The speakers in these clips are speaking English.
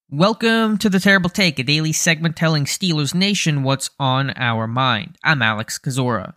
Welcome to The Terrible Take, a daily segment telling Steelers Nation what's on our mind. I'm Alex Kozora.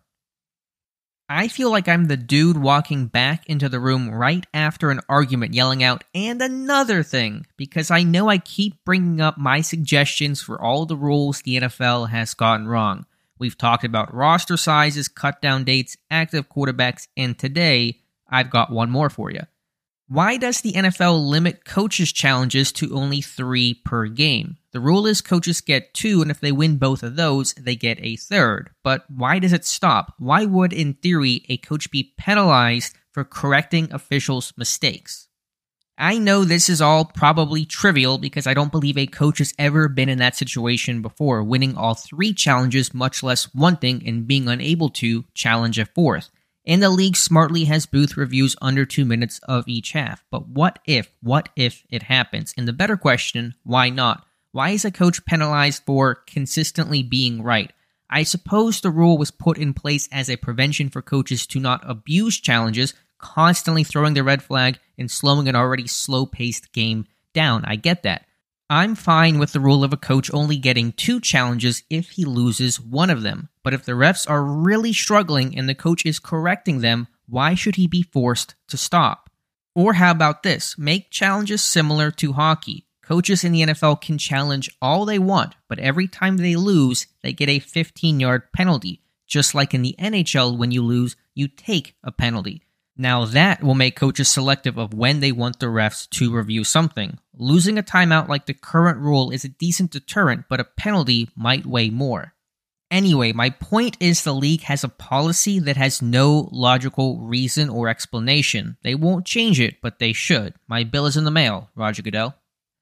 I feel like I'm the dude walking back into the room right after an argument yelling out, "and another thing," because I know I keep bringing up my suggestions for all the rules the NFL has gotten wrong. We've talked about roster sizes, cut down dates, active quarterbacks, and today, I've got one more for you. Why does the NFL limit coaches' challenges to only 3 per game? The rule is coaches get 2, and if they win both of those, they get a third. But why does it stop? Why would, in theory, a coach be penalized for correcting officials' mistakes? I know this is all probably trivial because I don't believe a coach has ever been in that situation before, winning all 3 challenges, much less wanting and being unable to challenge a 4th. And the league smartly has booth reviews under 2 minutes of each half. But what if it happens? And the better question, why not? Why is a coach penalized for consistently being right? I suppose the rule was put in place as a prevention for coaches to not abuse challenges, constantly throwing the red flag and slowing an already slow-paced game down. I get that. I'm fine with the rule of a coach only getting 2 challenges if he loses one of them. But if the refs are really struggling and the coach is correcting them, why should he be forced to stop? Or how about this? Make challenges similar to hockey. Coaches in the NFL can challenge all they want, but every time they lose, they get a 15-yard penalty. Just like in the NHL, when you lose, you take a penalty. Now that will make coaches selective of when they want the refs to review something. Losing a timeout like the current rule is a decent deterrent, but a penalty might weigh more. Anyway, my point is the league has a policy that has no logical reason or explanation. They won't change it, but they should. My bill is in the mail, Roger Goodell.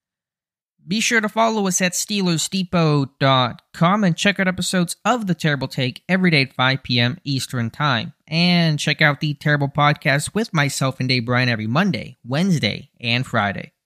Be sure to follow us at SteelersDepot.com and check out episodes of The Terrible Take every day at 5 p.m. Eastern Time. And check out The Terrible Podcast with myself and Dave Bryan every Monday, Wednesday, and Friday.